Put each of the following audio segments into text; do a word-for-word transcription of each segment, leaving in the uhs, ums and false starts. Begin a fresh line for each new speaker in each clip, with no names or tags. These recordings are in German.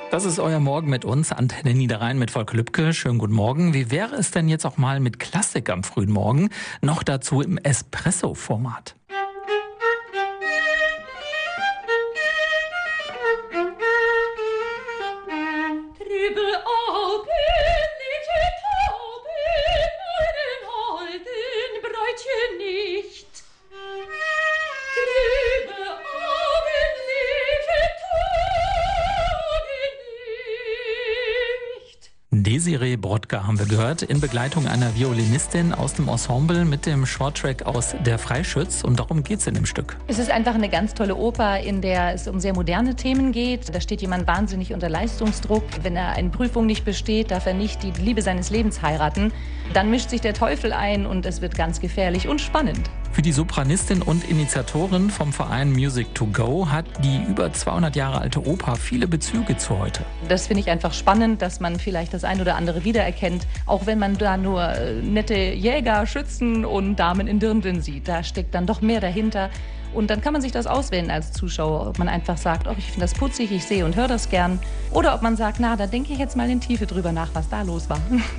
Das ist euer Morgen mit uns, Antenne Niederrhein mit Volker Lübke. Schönen guten Morgen. Wie wäre es denn jetzt auch mal mit Klassik am frühen Morgen? Noch dazu im Espresso-Format. Desiree Brodka haben wir gehört, in Begleitung einer Violinistin aus dem Ensemble mit dem Shorttrack aus Der Freischütz. Und darum geht es in dem Stück.
Es ist einfach eine ganz tolle Oper, in der es um sehr moderne Themen geht. Da steht jemand wahnsinnig unter Leistungsdruck. Wenn er eine Prüfung nicht besteht, darf er nicht die Liebe seines Lebens heiraten. Dann mischt sich der Teufel ein und es wird ganz gefährlich und spannend.
Für die Sopranistin und Initiatorin vom Verein Music to Go hat die über zweihundert Jahre alte Oper viele Bezüge zu heute.
Das finde ich einfach spannend, dass man vielleicht das ein oder andere wiedererkennt, auch wenn man da nur äh, nette Jäger, Schützen und Damen in Dirndln sieht. Da steckt dann doch mehr dahinter. Und dann kann man sich das auswählen als Zuschauer, ob man einfach sagt, oh, ich finde das putzig, ich sehe und höre das gern. Oder ob man sagt, na, da denke ich jetzt mal in Tiefe drüber nach, was da los war.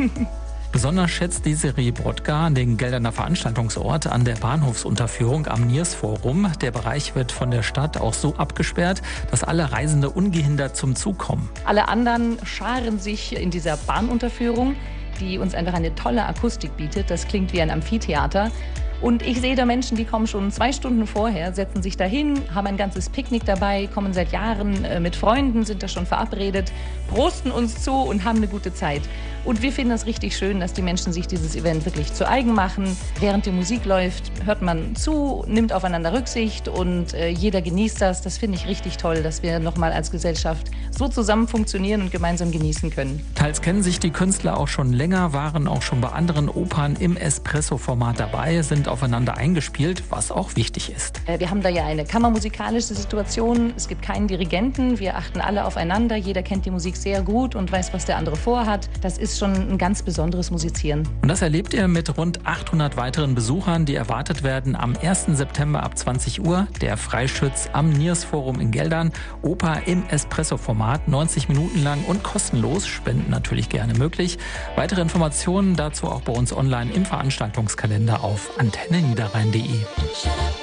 Besonders schätzt Desiree Brodka den Gelderner Veranstaltungsort an der Bahnhofsunterführung am Niersforum. Der Bereich wird von der Stadt auch so abgesperrt, dass alle Reisende ungehindert zum Zug kommen.
Alle anderen scharen sich in dieser Bahnunterführung, die uns einfach eine tolle Akustik bietet. Das klingt wie ein Amphitheater. Und ich sehe da Menschen, die kommen schon zwei Stunden vorher, setzen sich dahin, haben ein ganzes Picknick dabei, kommen seit Jahren mit Freunden, sind da schon verabredet, prosten uns zu und haben eine gute Zeit. Und wir finden das richtig schön, dass die Menschen sich dieses Event wirklich zu eigen machen. Während die Musik läuft, hört man zu, nimmt aufeinander Rücksicht und äh, jeder genießt das. Das finde ich richtig toll, dass wir nochmal als Gesellschaft so zusammen funktionieren und gemeinsam genießen können.
Teils kennen sich die Künstler auch schon länger, waren auch schon bei anderen Opern im Espresso-Format dabei, sind aufeinander eingespielt, was auch wichtig ist.
Äh, wir haben da ja eine kammermusikalische Situation. Es gibt keinen Dirigenten, wir achten alle aufeinander. Jeder kennt die Musik sehr gut und weiß, was der andere vorhat. Das ist schon ein ganz besonderes Musizieren.
Und das erlebt ihr mit rund achthundert weiteren Besuchern, die erwartet werden am ersten September ab zwanzig Uhr. Der Freischütz am Niersforum in Geldern. Oper im Espresso-Format, neunzig Minuten lang und kostenlos. Spenden natürlich gerne möglich. Weitere Informationen dazu auch bei uns online im Veranstaltungskalender auf antenne niederrhein punkt de.